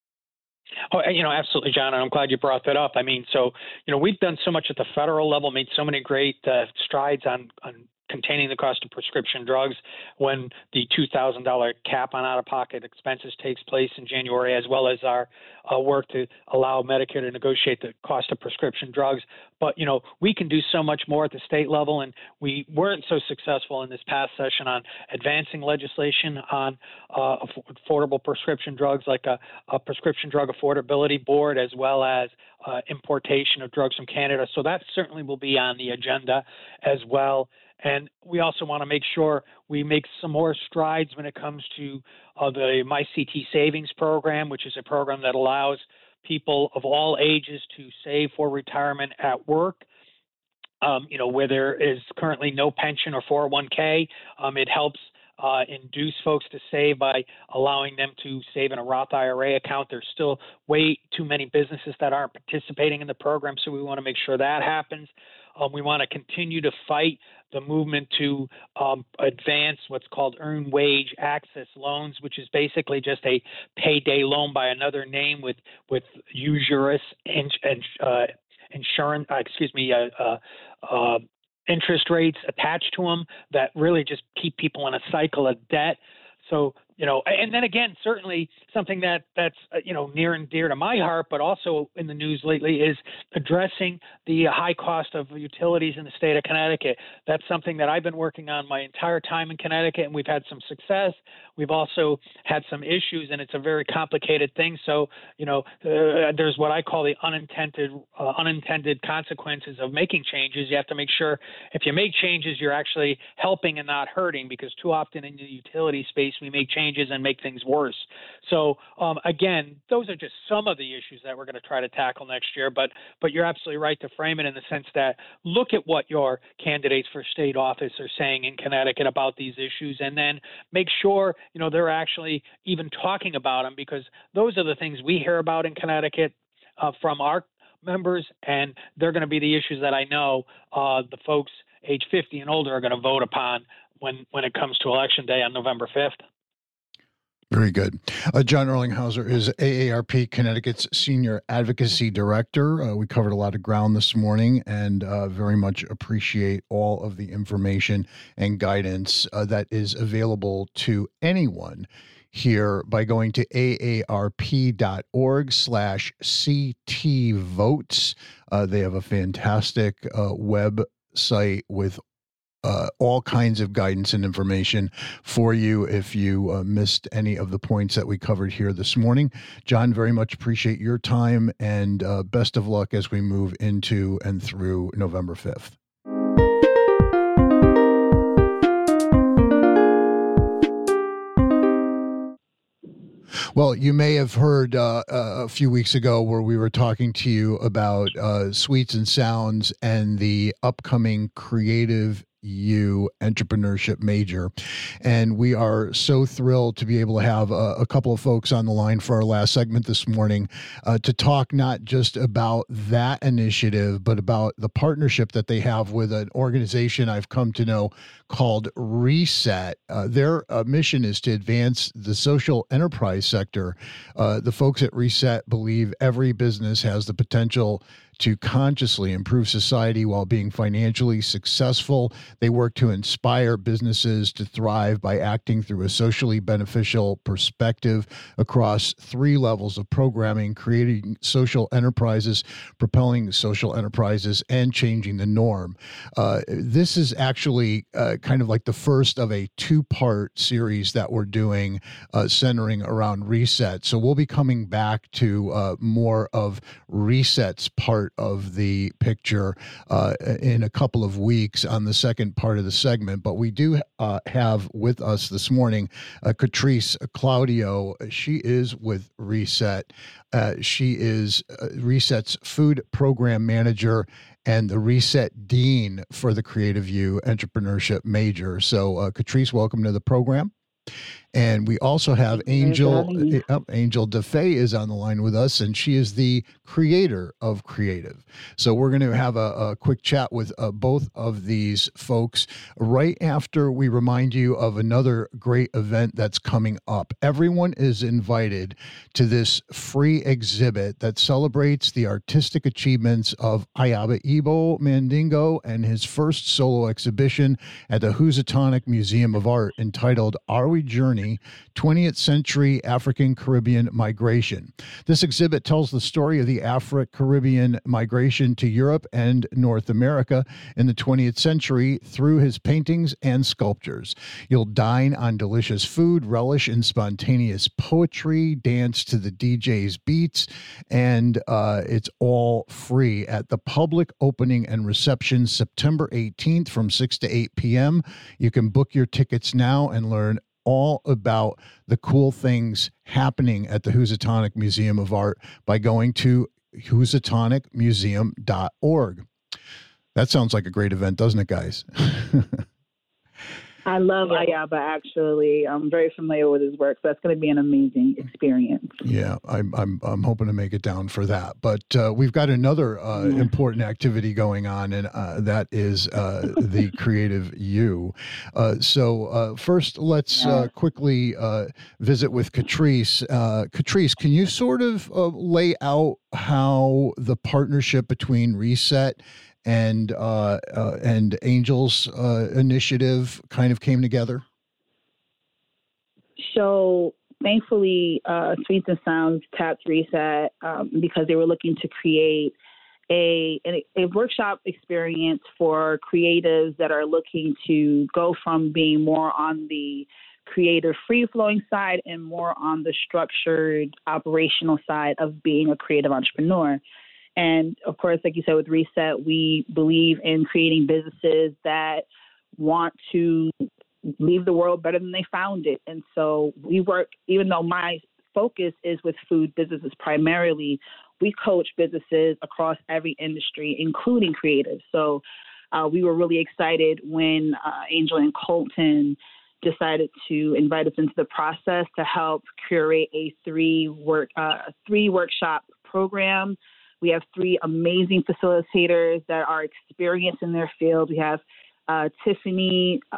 Oh, you know, absolutely, John, and I'm glad you brought that up. I mean, so, you know, we've done so much at the federal level, made so many great uh, strides on, on containing the cost of prescription drugs when the two thousand dollars cap on out-of-pocket expenses takes place in January, as well as our uh, work to allow Medicare to negotiate the cost of prescription drugs. But, you know, we can do so much more at the state level, and we weren't so successful in this past session on advancing legislation on uh, affordable prescription drugs, like a, a prescription drug affordability board, as well as uh, importation of drugs from Canada. So that certainly will be on the agenda as well. And we also want to make sure we make some more strides when it comes to uh, the MyCT Savings Program, which is a program that allows people of all ages to save for retirement at work. Um, you know, where there is currently no pension or four oh one k, um, it helps uh, induce folks to save by allowing them to save in a Roth I R A account. There's still way too many businesses that aren't participating in the program, so we want to make sure that happens. Um, we want to continue to fight the movement to um, advance what's called earned wage access loans, which is basically just a payday loan by another name with with usurious and, and uh, insurance, uh, excuse me, uh, uh, uh, interest rates attached to them that really just keep people in a cycle of debt. So, you know, and then again, certainly something that that's, uh, you know, near and dear to my heart, but also in the news lately is addressing the high cost of utilities in the state of Connecticut. That's something that I've been working on my entire time in Connecticut, and we've had some success. We've also had some issues, and it's a very complicated thing. So, you know, uh, there's what I call the unintended uh, unintended consequences of making changes. You have to make sure if you make changes, you're actually helping and not hurting, because too often in the utility space, we make changes and make things worse. So um, again, those are just some of the issues that we're going to try to tackle next year. But but you're absolutely right to frame it in the sense that look at what your candidates for state office are saying in Connecticut about these issues, and then make sure you know they're actually even talking about them, because those are the things we hear about in Connecticut uh, from our members, and they're going to be the issues that I know uh, the folks age fifty and older are going to vote upon when when it comes to Election Day on November fifth. Very good. Uh, John Erlinghauser is A A R P Connecticut's Senior Advocacy Director. Uh, we covered a lot of ground this morning and uh, very much appreciate all of the information and guidance uh, that is available to anyone here by going to aarp.org slash CT votes. Uh, they have a fantastic uh, website with Uh, all kinds of guidance and information for you if you uh, missed any of the points that we covered here this morning. John, very much appreciate your time and uh, best of luck as we move into and through November fifth. Well, you may have heard uh, a few weeks ago where we were talking to you about uh, Sweets and Sounds and the upcoming Creative U Entrepreneurship Major. And we are so thrilled to be able to have a, a couple of folks on the line for our last segment this morning uh, to talk not just about that initiative, but about the partnership that they have with an organization I've come to know called Reset. Uh, their uh, mission is to advance the social enterprise sector. Uh, the folks at Reset believe every business has the potential to consciously improve society while being financially successful. They work to inspire businesses to thrive by acting through a socially beneficial perspective across three levels of programming, creating social enterprises, propelling social enterprises, and changing the norm. Uh, this is actually uh, kind of like the first of a two-part series that we're doing uh, centering around Reset. So we'll be coming back to uh, more of Reset's part of the picture uh, in a couple of weeks on the second part of the segment. But we do uh, have with us this morning uh, Catrice Claudio. She is with Reset. Uh, she is uh, Reset's food program manager and the Reset Dean for the Creative U Entrepreneurship Major. So, uh, Catrice, welcome to the program. And we also have Angel uh, Angel DeFay is on the line with us, and she is the creator of Creative. So we're going to have a, a quick chat with uh, both of these folks right after we remind you of another great event that's coming up. Everyone is invited to this free exhibit that celebrates the artistic achievements of Ayaba Ibo Mandingo and his first solo exhibition at the Housatonic Museum of Art entitled Are We Journey? twentieth Century African Caribbean Migration. This exhibit tells the story of the Afro-Caribbean migration to Europe and North America in the twentieth century through his paintings and sculptures. You'll dine on delicious food, relish in spontaneous poetry, dance to the D J's beats, and uh, it's all free at the public opening and reception September eighteenth from six to eight p.m. You can book your tickets now and learn all about the cool things happening at the Housatonic Museum of Art by going to housatonic museum dot org. That sounds like a great event, doesn't it, guys? I love Ayaba, actually. I'm very familiar with his work, so that's going to be an amazing experience. Yeah, I'm I'm I'm hoping to make it down for that. But uh, we've got another uh, yeah. important activity going on, and uh, that is uh, the Creative U. Uh, so uh, first, let's yeah. uh, quickly uh, visit with Catrice. Uh, Catrice, can you sort of uh, lay out how the partnership between Reset and uh, uh, and Angel's uh, initiative kind of came together? So thankfully, uh, Sweets and Sounds tapped Reset um, because they were looking to create a, a a workshop experience for creatives that are looking to go from being more on the creative free-flowing side and more on the structured operational side of being a creative entrepreneur. And of course, like you said, with Reset, we believe in creating businesses that want to leave the world better than they found it. And so we work, even though my focus is with food businesses primarily, we coach businesses across every industry, including creative. So uh, we were really excited when uh, Angel and Colton decided to invite us into the process to help curate a three work uh, three workshop program. We have three amazing facilitators that are experienced in their field. We have uh, Tiffany uh,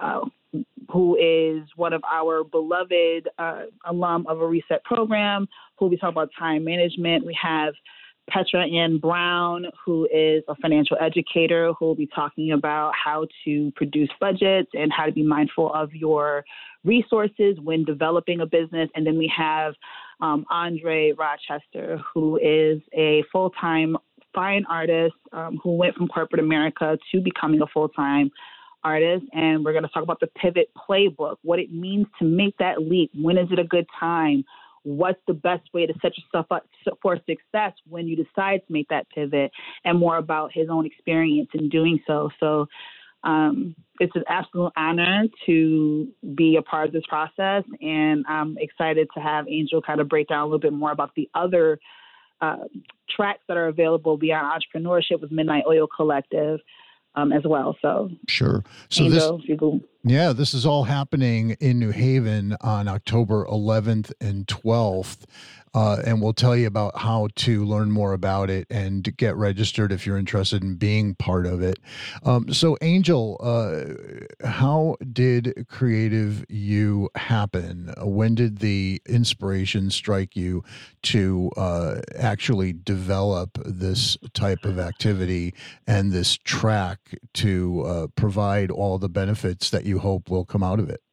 who is one of our beloved uh, alum of a Reset program, who will be talking about time management. We have Petra Ann Brown, who is a financial educator, who will be talking about how to produce budgets and how to be mindful of your resources when developing a business. And then we have um, Andre Rochester, who is a full-time fine artist um, who went from corporate America to becoming a full-time artist. And we're going to talk about the pivot playbook, what it means to make that leap. When is it a good time? What's the best way to set yourself up for success when you decide to make that pivot, and more about his own experience in doing so. So um, it's an absolute honor to be a part of this process. And I'm excited to have Angel kind of break down a little bit more about the other uh, tracks that are available beyond entrepreneurship with Midnight Oil Collective um, as well. So sure. So Angel, this, if you go. Yeah, this is all happening in New Haven on October eleventh and twelfth. Uh, and we'll tell you about how to learn more about it and get registered if you're interested in being part of it. Um, so, Angel, uh, how did Creative U happen? When did the inspiration strike you to uh, actually develop this type of activity and this track to uh, provide all the benefits that you hope will come out of it?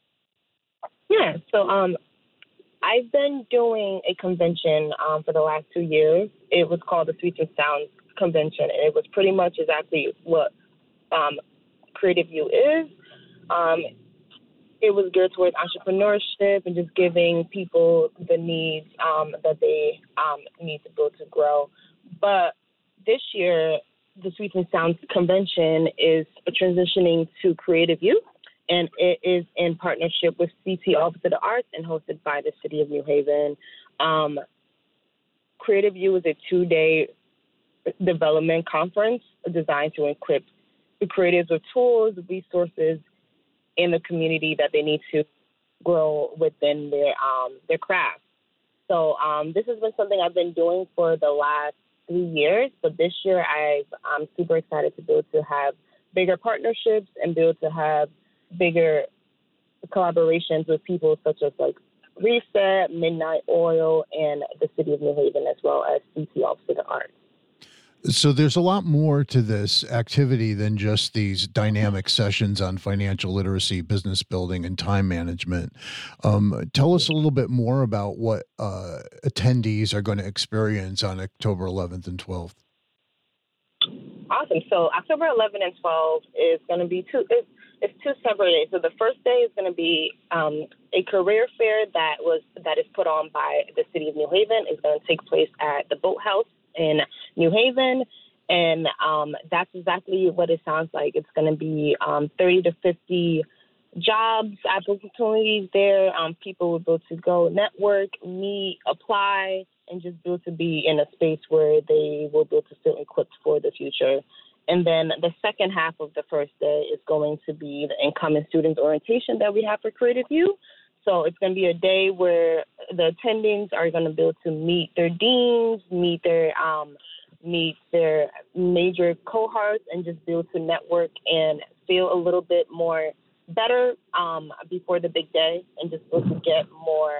Yeah, so um, I've been doing a convention um, for the last two years. It was called the Sweets and Sounds Convention, and it was pretty much exactly what um, Creative U is. Um, it was geared towards entrepreneurship and just giving people the needs um, that they um, need to build to grow. But this year, the Sweets and Sounds Convention is transitioning to Creative U, and it is in partnership with C T Office of the Arts and hosted by the City of New Haven. Um, Creative U is a two-day development conference designed to equip the creatives with tools, resources in the community that they need to grow within their um, their craft. So um, this has been something I've been doing for the last three years, but this year I've, I'm super excited to be able to have bigger partnerships and be able to have bigger collaborations with people such as like Reset, Midnight Oil, and the City of New Haven, as well as C T Office of the Arts. So there's a lot more to this activity than just these dynamic sessions on financial literacy, business building, and time management. Um, tell us a little bit more about what uh, attendees are going to experience on October eleventh and twelfth. Awesome. So October eleventh and twelfth is going to be two. It's, it's two separate days. So the first day is going to be um, a career fair that was that is put on by the City of New Haven. It's going to take place at the Boathouse in New Haven, and um, that's exactly what it sounds like. It's going to be um, thirty to fifty jobs, opportunities there. Um, people will be able to go network, meet, apply, and just be able to be in a space where they will be able to feel equipped for the future. And then the second half of the first day is going to be the incoming students orientation that we have for Creative U. So it's going to be a day where the attendings are going to be able to meet their deans, meet their um, meet their major cohorts, and just be able to network and feel a little bit more better um, before the big day, and just be able to get more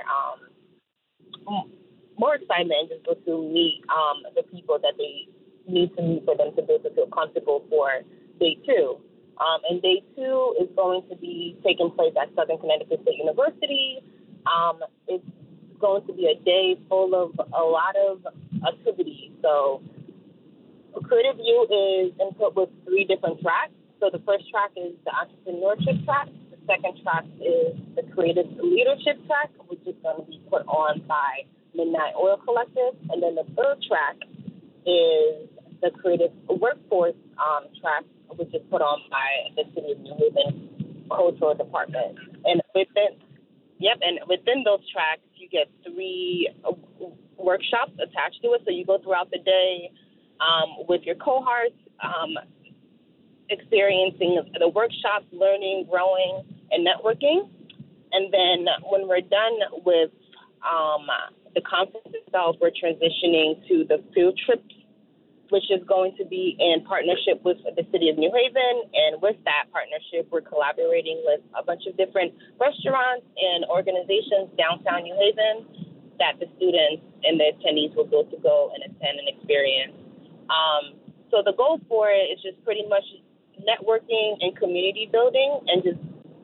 um, more excitement and just be able to meet um, the people that they need to meet for them to be able to feel comfortable for day two. Um, and day two is going to be taking place at Southern Connecticut State University. Um, it's going to be a day full of a lot of activities. So Creative U is input with three different tracks. So the first track is the entrepreneurship track. The second track is the creative leadership track, which is going to be put on by Midnight Oil Collective. And then the third track is the creative workforce um, track, which is put on by the City of New Haven Cultural Department. And within, yep, and within those tracks, you get three uh, workshops attached to it. So you go throughout the day um, with your cohorts, um, experiencing the workshops, learning, growing, and networking. And then when we're done with um, the conference itself, we're transitioning to the field trips which is going to be in partnership with the City of New Haven. And with that partnership, we're collaborating with a bunch of different restaurants and organizations downtown New Haven that the students and the attendees will be able to go and attend and experience. Um, so the goal for it is just pretty much networking and community building, and just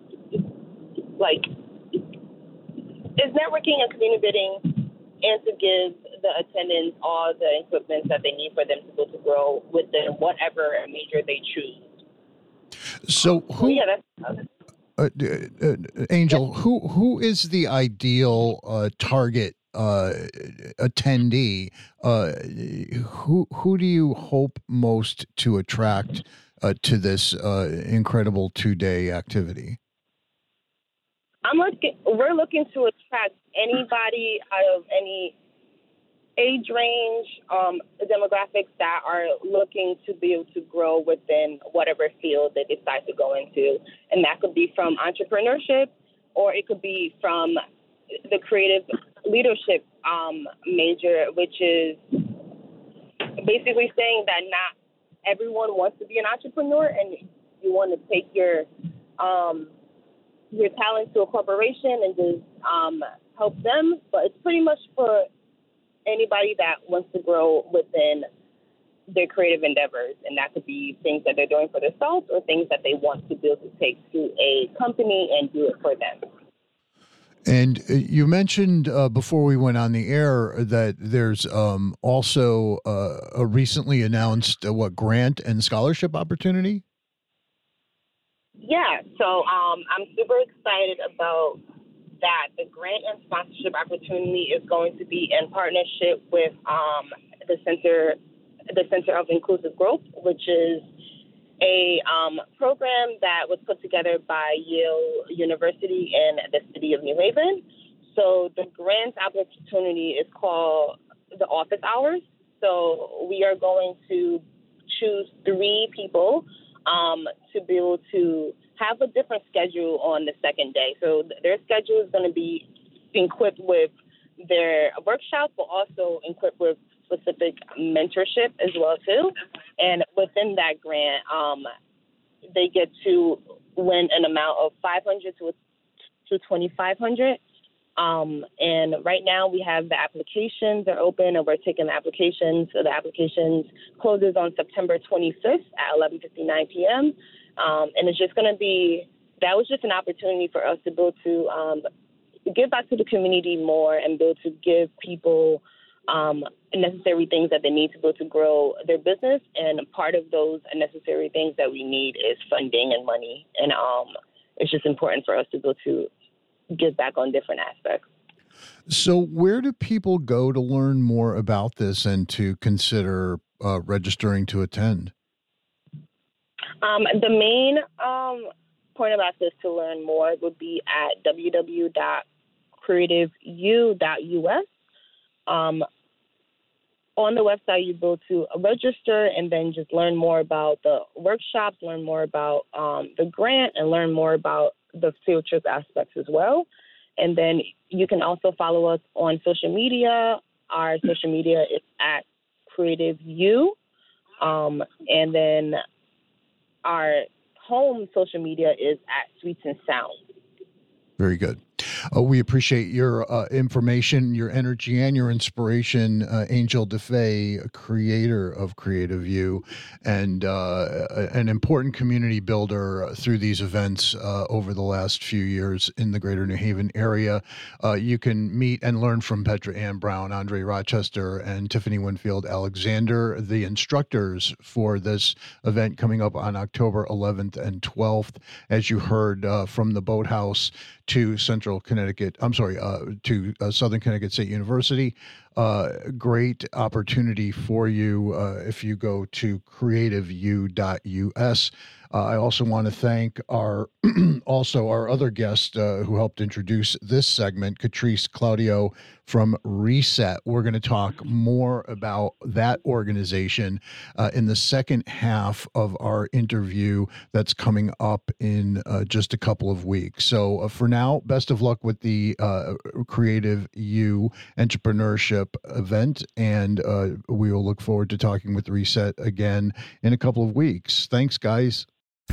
like it's networking and community building, and to give the attendants all the equipment that they need for them to be able to grow within whatever major they choose. So who? So yeah, that's. Uh, uh, Angel, yeah. who who is the ideal uh, target uh, attendee? Uh, who who do you hope most to attract uh, to this uh, incredible two day activity? I'm looking. We're looking to attract anybody out of any age range, um, demographics that are looking to be able to grow within whatever field they decide to go into. And that could be from entrepreneurship, or it could be from the creative leadership um, major, which is basically saying that not everyone wants to be an entrepreneur, and you want to take your um, your talent to a corporation and just um, help them. But it's pretty much for anybody that wants to grow within their creative endeavors, and that could be things that they're doing for themselves or things that they want to be able to take to a company and do it for them. And you mentioned uh, before we went on the air that there's um, also uh, a recently announced uh, what grant and scholarship opportunity? Yeah, so um, I'm super excited about that. The grant and sponsorship opportunity is going to be in partnership with um, the Center, the Center of Inclusive Growth, which is a um, program that was put together by Yale University and the City of New Haven. So the grant opportunity is called the Office Hours. So we are going to choose three people um, to be able to have a different schedule on the second day. So their schedule is going to be equipped with their workshop, but also equipped with specific mentorship as well too. And within that grant, um, they get to win an amount of five hundred to to twenty-five hundred. Um, and right now we have the applications are open, and we're taking the applications. So the applications closes on September twenty-fifth at eleven fifty-nine p.m. Um, and it's just going to be, that was just an opportunity for us to be able to um, give back to the community more and be able to give people um, necessary things that they need to be able to grow their business. And part of those necessary things that we need is funding and money. And um, it's just important for us to be able to give back on different aspects. So where do people go to learn more about this and to consider uh, registering to attend? Um, the main um, point about this to learn more would be at w w w dot creative u dot u s. Um, on the website, you go to register and then just learn more about the workshops, learn more about um, the grant, and learn more about the field trip aspects as well. And then you can also follow us on social media. Our social media is at Creative U. Um, and then our home social media is at Sweets and Sounds. Very good. Uh, we appreciate your uh, information, your energy, and your inspiration, uh, Angel DeFay, creator of Creative U, and uh, an important community builder through these events uh, over the last few years in the greater New Haven area. Uh, you can meet and learn from Petra Ann Brown, Andre Rochester, and Tiffany Winfield Alexander, the instructors for this event coming up on October eleventh and twelfth, as you heard uh, from the Boathouse to Central Connecticut, I'm sorry, uh, to uh, Southern Connecticut State University. Uh, great opportunity for you uh, if you go to creative u dot u s. Uh, I also want to thank our also our other guest uh, who helped introduce this segment, Catrice Claudio from Reset. We're going to talk more about that organization uh, in the second half of our interview that's coming up in uh, just a couple of weeks. So uh, for now, best of luck with the uh, Creative U Entrepreneurship event, and uh, we will look forward to talking with Reset again in a couple of weeks. Thanks, guys.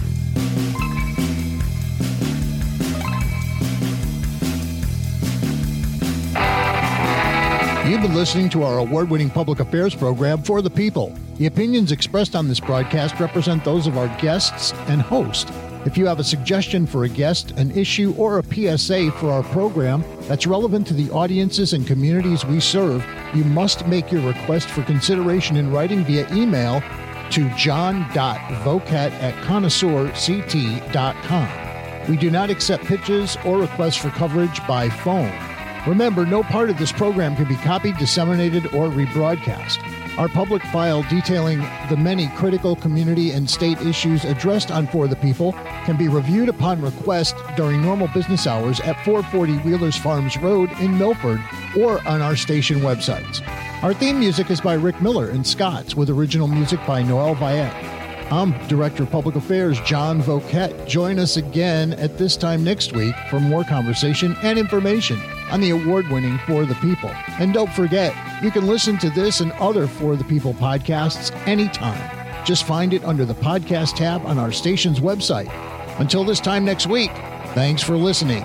You've been listening to our award-winning public affairs program, For the People. The opinions expressed on this broadcast represent those of our guests and host. If you have a suggestion for a guest, an issue, or a P S A for our program that's relevant to the audiences and communities we serve, you must make your request for consideration in writing via email to john dot vocat at connoisseur c t dot com. We do not accept pitches or requests for coverage by phone. Remember, no part of this program can be copied, disseminated, or rebroadcast. Our public file detailing the many critical community and state issues addressed on For the People can be reviewed upon request during normal business hours at four forty Wheelers Farms Road in Milford or on our station websites. Our theme music is by Rick Miller and Scott's, with original music by Noel Viette. I'm Director of Public Affairs, John Vocat. Join us again at this time next week for more conversation and information on the award-winning For the People. And don't forget, you can listen to this and other For the People podcasts anytime. Just find it under the podcast tab on our station's website. Until this time next week, thanks for listening.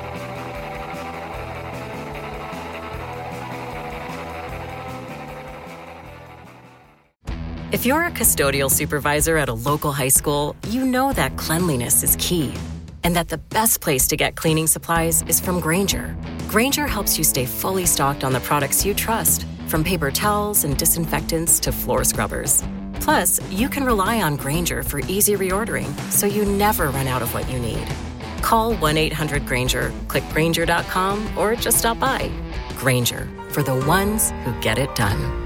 If you're a custodial supervisor at a local high school, you know that cleanliness is key, and that the best place to get cleaning supplies is from Grainger. Grainger helps you stay fully stocked on the products you trust, from paper towels and disinfectants to floor scrubbers. Plus, you can rely on Grainger for easy reordering, so you never run out of what you need. Call one eight hundred Grainger, click Grainger dot com, or just stop by. Grainger, for the ones who get it done.